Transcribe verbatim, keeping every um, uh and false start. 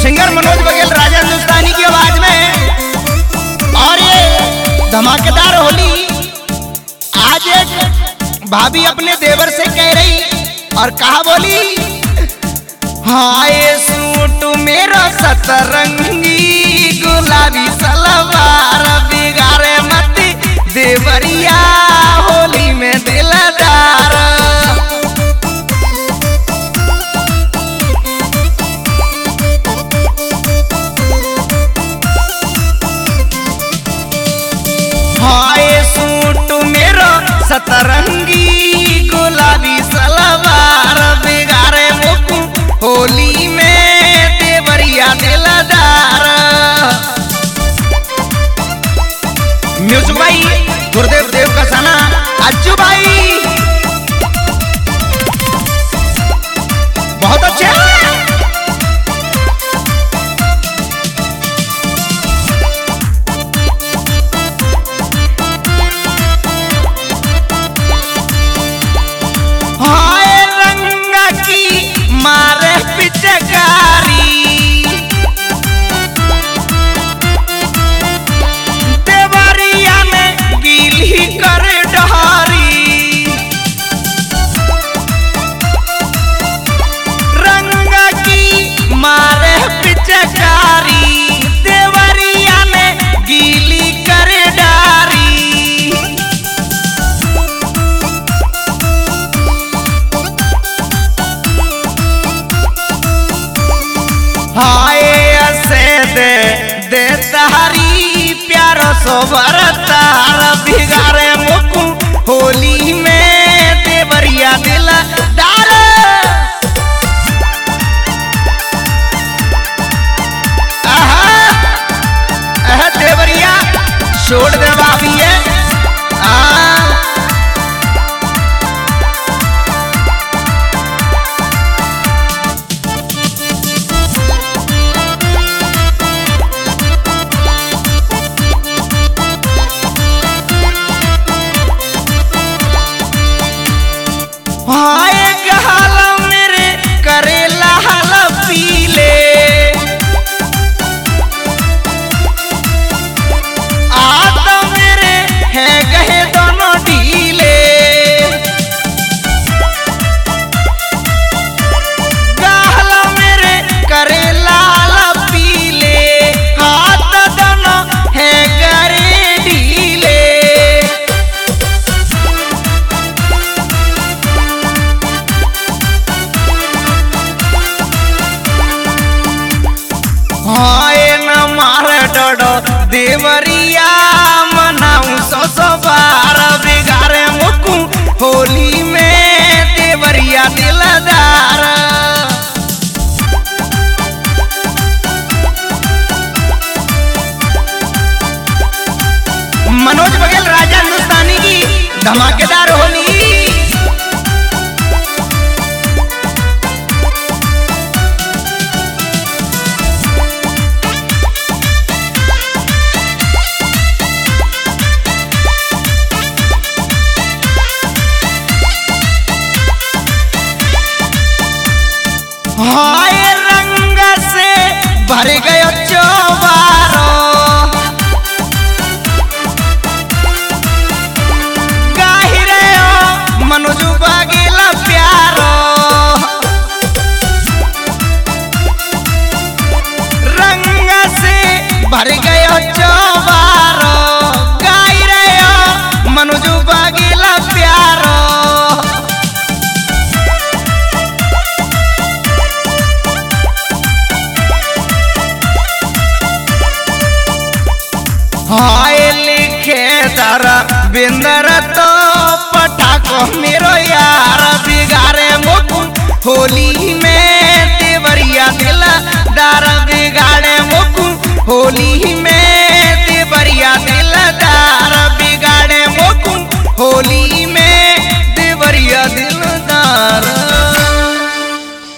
Singer Manoj Baghel Raja Hindustani की आवाज में। और ये धमाकेदार होली आज एक भाभी अपने देवर से कह रही और कहा बोली, हाय सूट मेरा सतरंगी गुलाबी सलवार बिगाड़े मत देवरिया होली में दिलदार। हाय सूट मेरा सतरंगी गुलाबी सलवार बिगाड़े मुख होली में देवरिया दिलदार। म्यूजिक भाई गुरुदेव देव का सना अज्जू भाई बहुत अच्छे हैं। मारे पिचकारी देवरिया में गीली कर डहारी, रंग की मारे पिचकारी देवरिया में गीली कर डारी। हाय से दे दे तारी प्यारो सो बरतार बिगाड़े मुख होली में देवरिया दिलदार। आहा आहा देवरिया छोड़ दे भाभी है। हाय गहल मेरे करेला हल पीले आत मेरे है गहे दोनों ढीले, गहल मेरे करेला हल पीले हाथ दोनों है गरे ढीले। हाय न मारे डोडो देवरिया मनाऊ सौ सौ बार बिगाड़े मुकू होली में देवरिया दिलदार। मनोज बघेल राजा हिंदुस्तानी की धमाकेदार होली। हाय रंग से भर गयो चौबारो गाहि रहो मनोज बघेल प्यारो, रंग से भर गयो चौबारो गाहि रहो मनोज बघेल प्यारो। हाय लिखे तारा बिंदर तो पटाको मेरो यार बिगाड़े मुख होली में देवरिया दिलदार बिगाड़े मुख होली